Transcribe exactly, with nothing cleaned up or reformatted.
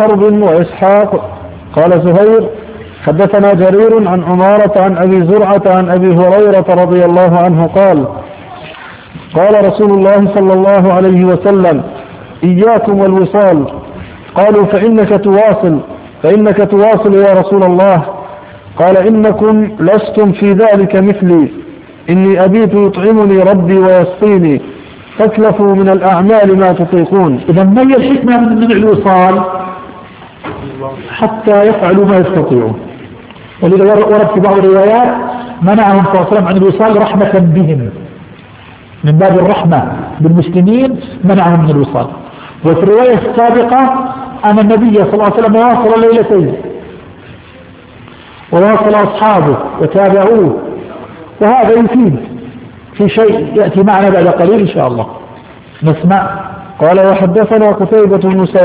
حرب وإسحاق. قال زهير حدثنا جرير عن عمارة عن أبي زرعة عن أبي هريرة رضي الله عنه قال قال رسول الله صلى الله عليه وسلم إياكم والوصال. قالوا فإنك تواصل فإنك تواصل يا رسول الله. قال إنكم لستم في ذلك مثلي، إني أبيت يطعمني ربي ويسقيني، فاكلفوا من الأعمال ما تطيقون. إذا ما هي الحكمة من منع الوصال؟ حتى يفعلوا ما يستطيعون. ولذا ورد في بعض الروايات منعهم صلى الله عليه وسلم عن الوصال رحمة بهم، من باب الرحمة بالمسلمين منعهم من الوصال. وفي الرواية السابقة أن النبي صلى الله عليه وسلم واصل ليلتين وواصل أصحابه وتابعوه، وهذا يفيد في شيء يأتي معنا بعد قليل إن شاء الله. نسمع. قال وحدثنا قتيبة بن